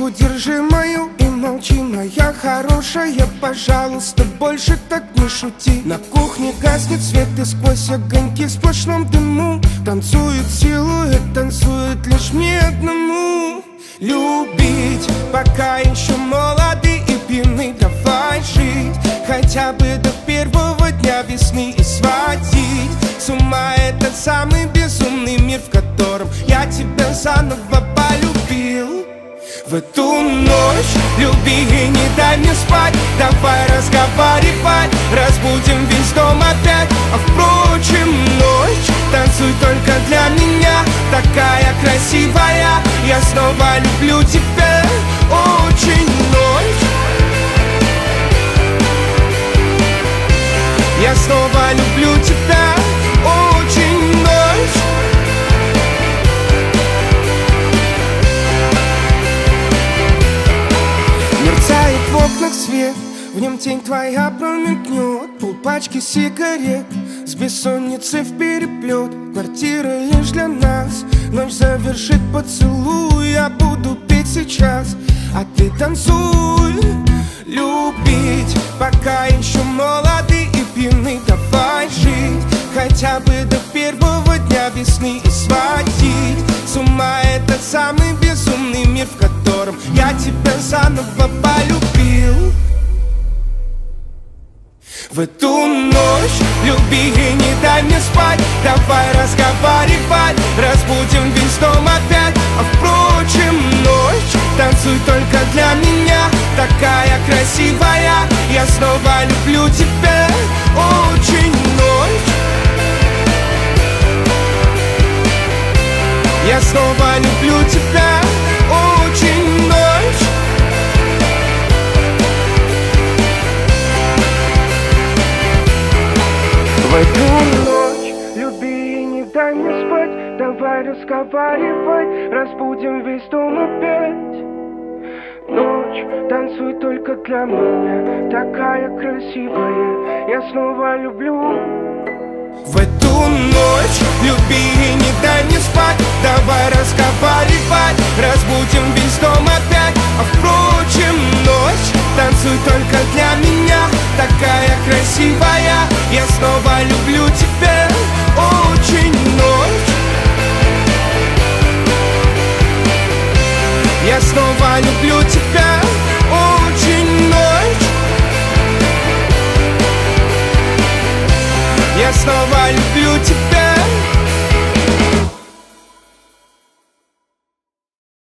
Руку держи мою и молчи, моя хорошая, пожалуйста, больше так не шути. На кухне гаснет свет и сквозь огоньки в сплошном дыму танцует силуэт, танцует лишь мне одному. Любить, пока еще молоды и пьяны, давай жить хотя бы до первого дня весны и сводить с ума этот самый безумный мир, в котором я тебя заново полюбил. В эту ночь люби и не дай мне спать, давай разговаривать, разбудим весь дом опять. А впрочем, ночь, танцуй только для меня, такая красивая, я снова люблю тебя очень. Ночь, я снова люблю тебя очень. Ночь, мерцает в окнах свет, в нем тень твоя промелькнет, полпачки сигарет с бессонницей впереплет. Квартира лишь для нас, ночь завершит поцелуй. Я буду петь сейчас, а ты танцуй. Любить, пока еще молоды и пьяны, давай жить хотя бы до первого дня весны и сводить с ума этот самый безумный мир, в котором я тебя заново полюбил. В эту ночь люби и не дай мне спать, давай разговаривать, разбудим весь дом опять. А впрочем, ночь, танцуй только для меня, такая красивая, я снова люблю тебя очень. Ночь, я снова люблю тебя очень. Ночь, в эту ночь люби и не дай мне спать, давай разговаривать, разбудим весь дом опять. Ночь, танцуй только для меня, такая красивая, я снова люблю. В эту ночь люби и не дай мне спать, давай разговаривать, разбудим весь дом опять. А впрочем, ночь, танцуй только для меня, такая красивая, я снова люблю тебя очень. Ночь, я снова люблю тебя очень. Ночь, я снова люблю тебя.